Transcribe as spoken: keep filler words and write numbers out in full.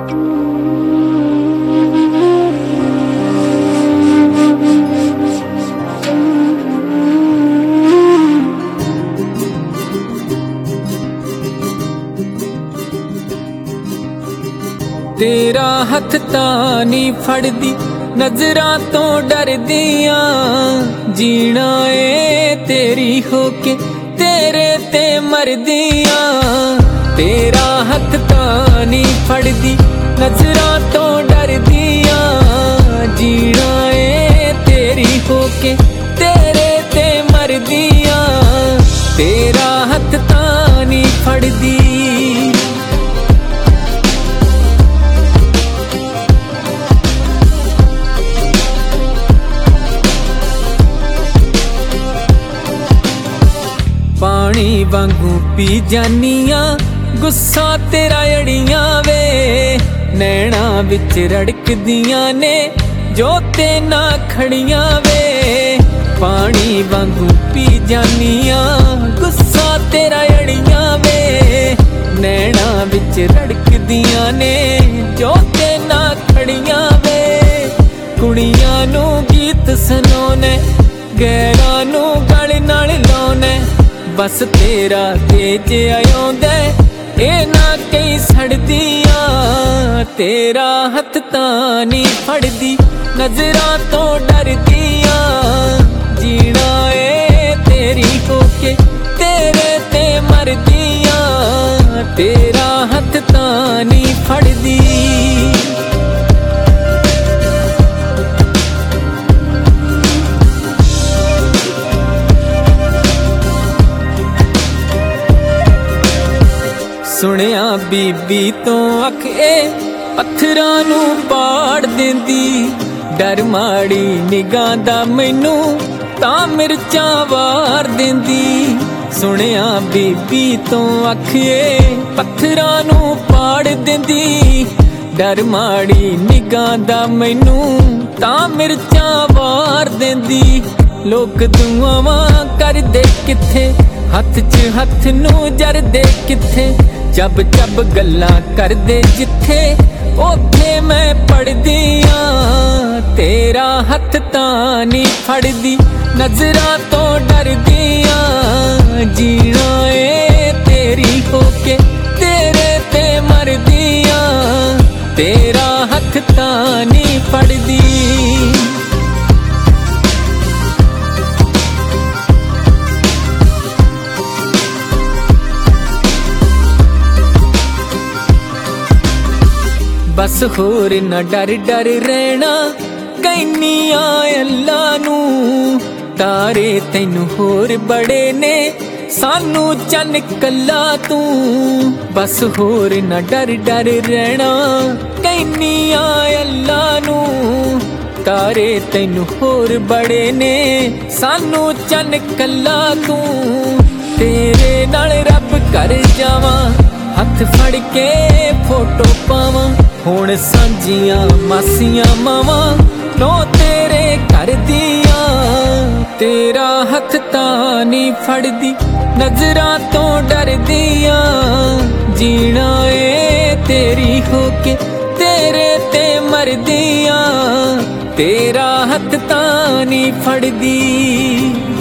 तेरा हथ तां नी फड़दी नजरां तो डरदियां जीना ए तेरी होके तेरे ते मरदियां। तेरा हथ तां नी फड़दी नजरां तो डरदियां जीना ए तेरी होके तेरे ते मरदियां। तेरा हथ तां नी फड़दी पानी वांगू पी जानियां गुस्सा तेरा अड़ियां वे नैना विच रड़कदियां ने जो ते ना खड़ियां वे। पानी वांगू पी जानियां गुस्सा तेरा अड़ियां वे नैना विच रड़कदियां ने जो ते ना खड़ियां वे। कुड़ियां नू गीत सुनाउने गैरां नू गल नाल लाउने बस तेरा तेज आयोंदे ए ना कई सड़दियां। तेरा हथ तां नी फड़दी नजरां तो डरदियां जीना ए तेरी होके तेरे ते मरदियां। तेरा हथ तां नी फड़दी सुनिया बीबी तो अख ए पत्थरां नू पाड़ देंदी डर माड़ी निगाह दा मैनू तां मिर्चां वार देंदी। सुनिया बीबी तो अख ए पत्थरां नू पाड़ देंदी डर माड़ी निगाह दा मैनू तां मिर्चां वार देंदी। लोग दुआवां कर दे किथे हथ च हथ नू जर दे किथे जब जब गल्लां कर दे जिथे ओथे मैं पढ़दियां। तेरा हथ तां नी फड़दी नजरां तो डरदियां जीना ए तेरी होके तेरे ते मरदियां। तेरा हथ तां नी फड़दी बस होर न डर डर रहना कैनिया अल्लाह नू तारे तैनू होर बड़े ने सानू चन कल्ला तू। बस होर न डर डर रहना कैनिया अल्लाह नू तारे तैनू होर बड़े ने सानू चन कल्ला तू। तेरे नाल रब कर जावां हथ फड़ के फोटो पावां हुण सांझियां मासियां मावां नो तेरे घर दियां। तेरा हथ तां नी फड़दी नजरां तो डरदियां जीना ए तेरी होके तेरे ते मरदियां। तेरा हथ तां नी फड़दी।